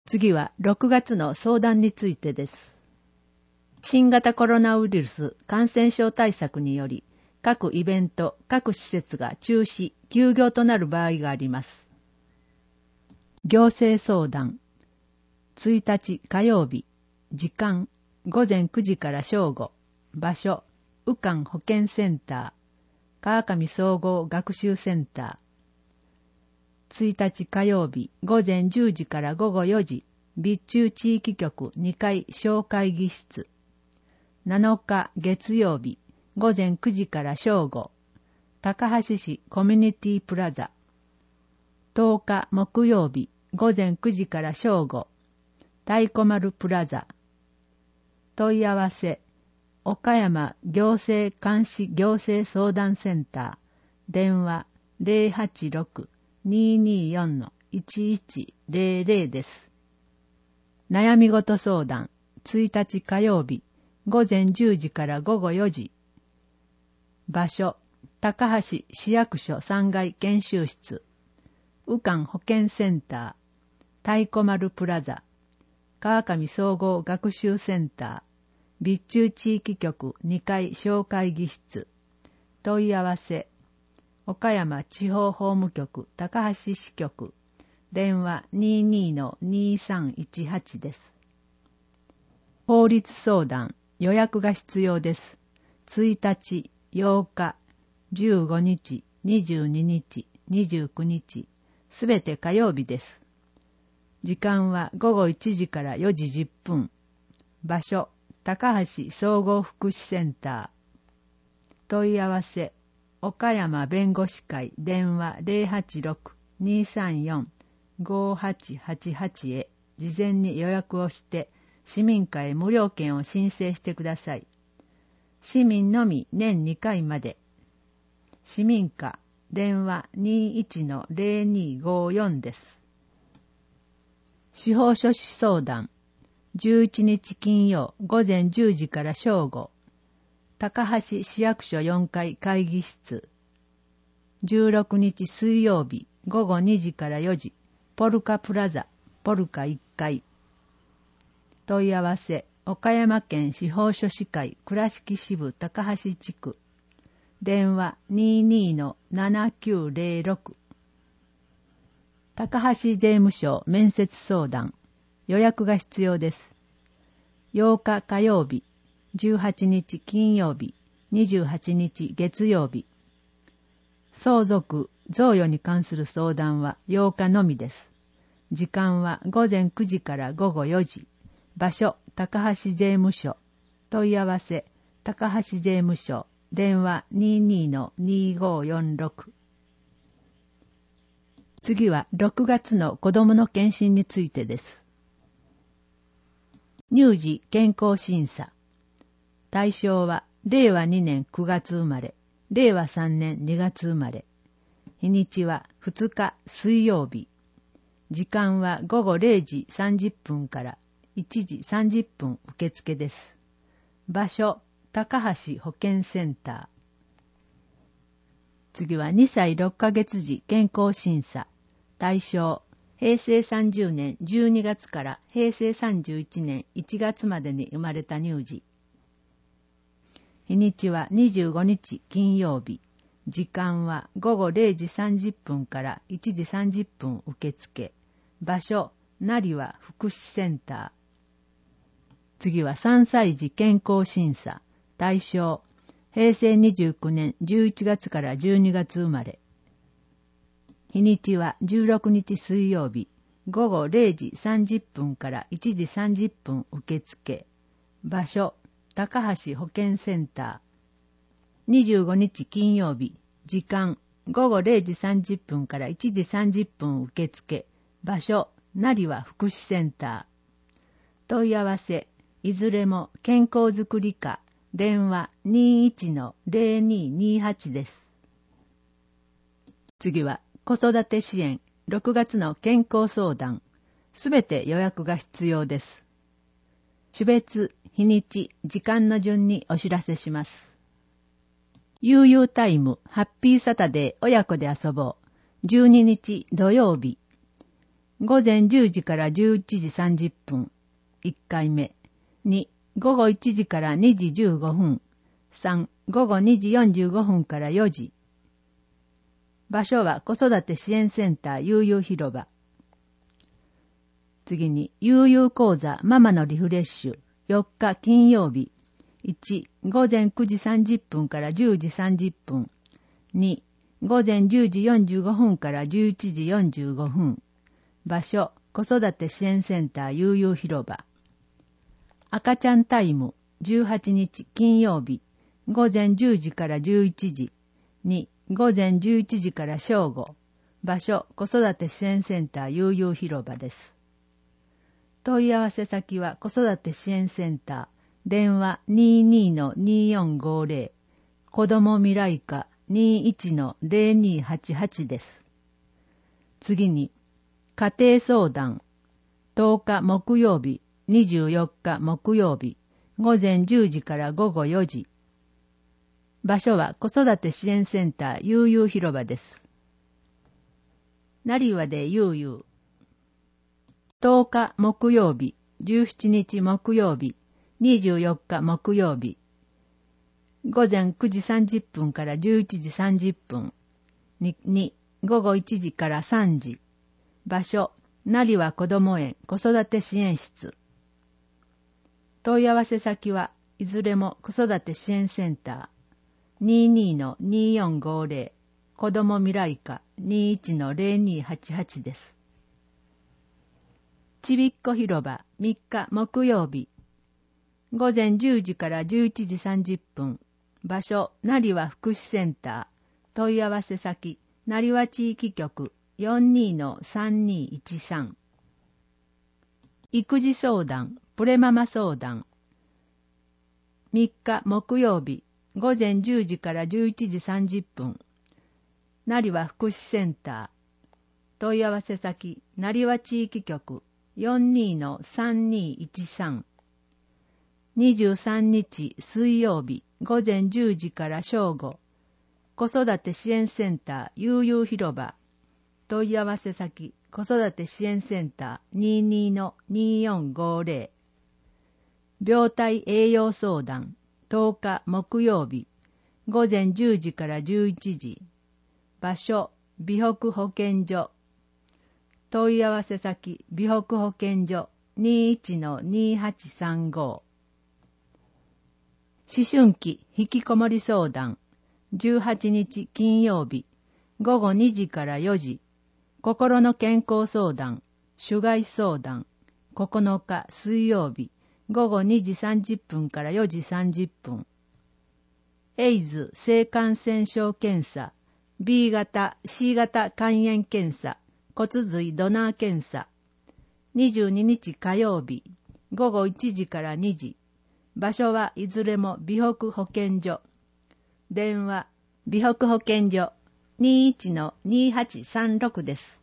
次は6月の相談についてです。新型コロナウイルス感染症対策により、各イベント、各施設が中止、休業となる場合があります。行政相談。1日火曜日、時間、午前9時から正午、場所、宇間保健センター、川上総合学習センター。1日火曜日、午前10時から午後4時、備中地域局2階小会議室。7日月曜日、午前9時から正午、高橋市コミュニティプラザ。10日木曜日、午前9時から正午、太鼓丸プラザ。問い合わせ、岡山行政監視行政相談センター、電話 086-224-1100 です。悩み事相談、1日火曜日、午前10時から午後4時。場所、高橋市役所3階研修室。宇間保健センター、太鼓丸プラザ。川上総合学習センター、備中地域局2階小会議室。問い合わせ、岡山地方法務局高橋支局。電話 22-2318 です。法律相談、予約が必要です。1日、8日、15日、22日、29日、すべて火曜日です。時間は午後1時から4時10分。場所、高橋総合福祉センター。問い合わせ、岡山弁護士会電話 086-234-5888 へ事前に予約をして市民課へ無料券を申請してください。市民のみ年2回まで。市民課電話 21-0254 です。司法書士相談。11日金曜午前10時から正午。高橋市役所4階会議室。16日水曜日午後2時から4時。ポルカプラザ、ポルカ1階。問い合わせ、岡山県司法書士会倉敷支部高橋地区。電話 22-7906。高橋税務署面接相談。予約が必要です。8日火曜日、18日金曜日、28日月曜日。相続、贈与に関する相談は8日のみです。時間は午前9時から午後4時。場所、高橋税務署。問い合わせ、高橋税務署。電話 22-2546。次は6月の子どもの検診についてです。乳児健康審査。対象は令和2年9月生まれ、令和3年2月生まれ。日にちは2日水曜日。時間は午後0時30分から1時30分受付です。場所、高橋保健センター。次は2歳6ヶ月時健康審査。対象、平成30年12月から平成31年1月までに生まれた乳児。日にちは25日金曜日。時間は午後0時30分から1時30分受付。場所、成和福祉センター。次は3歳児健康審査。対象、平成29年11月から12月生まれ。日にちは16日水曜日。午後0時30分から1時30分受付。場所、高橋保健センター。25日金曜日。時間、午後0時30分から1時30分受付。場所、成和福祉センター。問い合わせ、いずれも健康づくり課。電話 21-0228 です。次は子育て支援6月の健康相談。すべて予約が必要です。種別、日にち、時間の順にお知らせします。悠々タイムハッピーサタデー親子で遊ぼう。12日土曜日。 午前10時から11時30分。1回目。2、午後1時から2時15分。3、午後2時45分から4時。場所は子育て支援センター悠々広場。次に、悠々講座ママのリフレッシュ。4日金曜日。1、午前9時30分から10時30分。2、午前10時45分から11時45分。場所、子育て支援センター悠々広場。赤ちゃんタイム、18日金曜日。午前10時から11時。2、午前11時から正午。場所、子育て支援センター悠々広場です。問い合わせ先は子育て支援センター。電話 22-2450。子ども未来課 21-0288 です。次に、家庭相談。10日木曜日、24日木曜日。午前10時から午後4時。場所は子育て支援センター悠々広場です。成羽で悠々。10日木曜日、17日木曜日、24日木曜日。午前9時30分から11時30分。2、午後1時から3時。場所、成羽こども園子育て支援室。問い合わせ先はいずれも子育て支援センター 22-2450。子ども未来課 21-0288 です。ちびっこ広場3日木曜日。午前10時から11時30分。場所、成羽福祉センター。問い合わせ先、成羽地域局 42-3213。育児相談、プレママ相談。3日木曜日。午前10時から11時30分。成羽福祉センター。問い合わせ先、成羽地域局 42-3213。23日水曜日午前10時から正午。子育て支援センター悠々広場。問い合わせ先、子育て支援センター 22-2450。病態栄養相談。10日木曜日。午前10時から11時。場所、美北保健所。問い合わせ先、美北保健所 21-2835。思春期引きこもり相談。18日金曜日。午後2時から4時。心の健康相談。種害相談。9日水曜日。午後2時30分から4時30分。エイズ性感染症検査。B 型、C 型肝炎検査。骨髄ドナー検査。22日火曜日。午後1時から2時。場所はいずれも美北保健所。電話、美北保健所 21-2836 です。